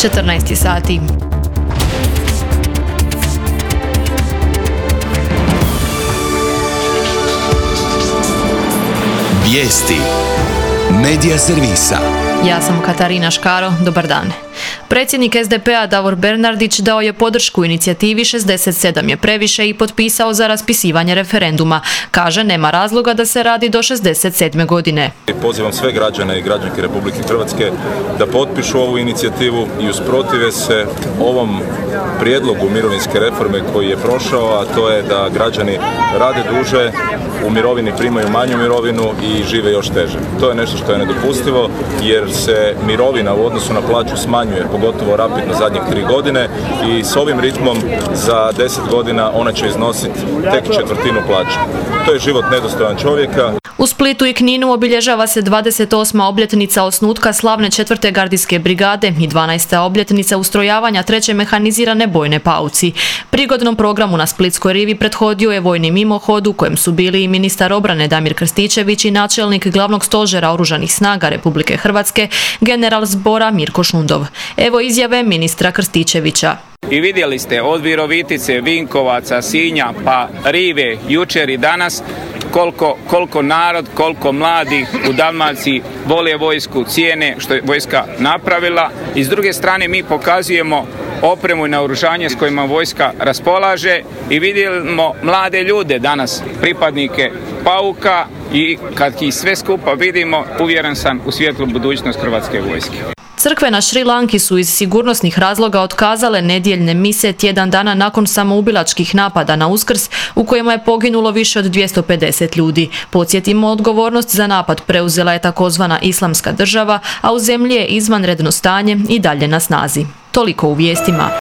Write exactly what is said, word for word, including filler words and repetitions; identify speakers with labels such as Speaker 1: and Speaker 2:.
Speaker 1: četrnaest sati.
Speaker 2: Vijesti Medija servisa.
Speaker 1: Ja sam Katarina Škaro, dobar dan. Predsjednik es de pe a Davor Bernardić dao je podršku inicijativi šezdeset sedam je previše i potpisao za raspisivanje referenduma. Kaže, nema razloga da se radi do šezdeset sedme godine.
Speaker 3: Pozivam sve građane i građanke Republike Hrvatske da potpišu ovu inicijativu i usprotive se ovom prijedlogu mirovinske reforme koji je prošao, a to je da građani rade duže, u mirovini primaju manju mirovinu i žive još teže. To je nešto što je nedopustivo jer se mirovina u odnosu na plaću smanjuje, pogotovo rapidno zadnjih tri godine i s ovim ritmom za deset godina ona će iznositi tek četvrtinu plaće. To je život nedostojan čovjeka.
Speaker 1: U Splitu i Kninu obilježava se dvadeset osma obljetnica osnutka slavne četvrte gardijske brigade i dvanaesta obljetnica ustrojavanja treće mehanizirane bojne pauci. Prigodnom programu na Splitskoj rivi prethodio je vojni mimohod u kojem su bili i ministar obrane Damir Krstičević i načelnik glavnog stožera Oružanih snaga Republike Hrvatske, general zbora Mirko Šundov. Evo izjave ministra Krstičevića.
Speaker 4: I vidjeli ste od Virovitice, Vinkovaca, Sinja pa Rive, jučer i danas koliko, koliko narod, koliko mladih u Dalmaciji vole vojsku, cijene što je vojska napravila i s druge strane mi pokazujemo opremu i naoružanje s kojima vojska raspolaže i vidimo mlade ljude danas, pripadnike Pauka i kad ih sve skupa vidimo, uvjeren sam u svijetlu budućnost Hrvatske vojske.
Speaker 1: Crkve na Šri Lanki su iz sigurnosnih razloga otkazale nedjeljne mise tjedan dana nakon samoubilačkih napada na Uskrs u kojima je poginulo više od dvjesto pedeset ljudi. Podsjetimo, odgovornost za napad preuzela je takozvana Islamska država, a u zemlji je izvanredno stanje i dalje na snazi. Toliko u vijestima.